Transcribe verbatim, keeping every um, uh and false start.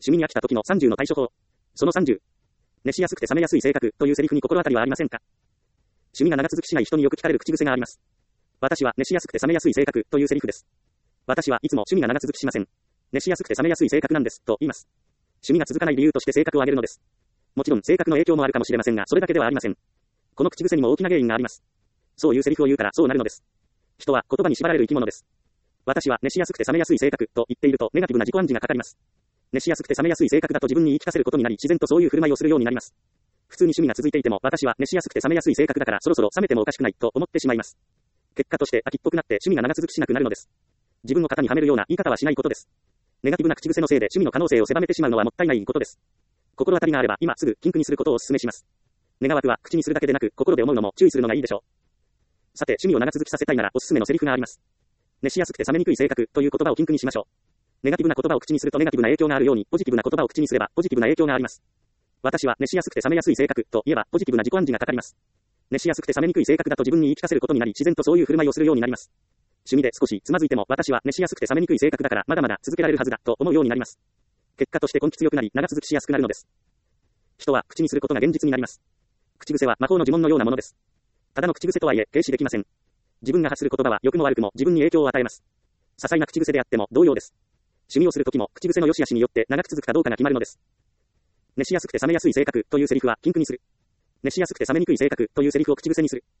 趣味に飽きた時のさんじゅうの対処法。そのさんじゅう。熱しやすくて冷めやすい性格というセリフに心当たりはありませんか？趣味が長続きしない人によく聞かれる口癖があります。私は熱しやすくて冷めやすい性格というセリフです。私はいつも趣味が長続きしません。熱しやすくて冷めやすい性格なんですと言います。趣味が続かない理由として性格を挙げるのです。もちろん性格の影響もあるかもしれませんが、それだけではありません。この口癖にも大きな原因があります。そういうセリフを言うからそうなるのです。人は言葉に縛られる生き物です。私は熱しやすくて冷めやすい性格と言っているとネガティブな自己暗示がかかります。熱しやすくて冷めやすい性格だと自分に言い聞かせることになり、自然とそういう振る舞いをするようになります。普通に趣味が続いていても、私は熱しやすくて冷めやすい性格だからそろそろ冷めてもおかしくないと思ってしまいます。結果として飽きっぽくなって趣味が長続きしなくなるのです。自分を型にはめるような言い方はしないことです。ネガティブな口癖のせいで趣味の可能性を狭めてしまうのはもったいないことです。心当たりがあれば今すぐ禁句にすることをお勧めします。願わくは口にするだけでなく心で思うのも注意するのがいいでしょう。さて趣味を長続きさせたいならおすすめのセリフがあります。熱しやすくて冷めにくい性格という言葉を禁句にしましょう。ネガティブな言葉を口にするとネガティブな影響があるように、ポジティブな言葉を口にすればポジティブな影響があります。私は熱しやすくて冷めやすい性格と言えばポジティブな自己暗示がかかります。熱しやすくて冷めにくい性格だと自分に言い聞かせることになり、自然とそういう振る舞いをするようになります。趣味で少しつまずいても私は熱しやすくて冷めにくい性格だからまだまだ続けられるはずだと思うようになります。結果として根気強くなり長続きしやすくなるのです。人は口にすることが現実になります。口癖は魔法の呪文のようなものです。ただの口癖とはいえ軽視できません。自分が発する言葉は良くも悪くも自分に影響を与えます。些細な口癖であっても同様です。趣味をするときも口癖の良し悪しによって長く続くかどうかが決まるのです。熱しやすくて冷めやすい性格というセリフは禁句にする。熱しやすくて冷めにくい性格というセリフを口癖にする。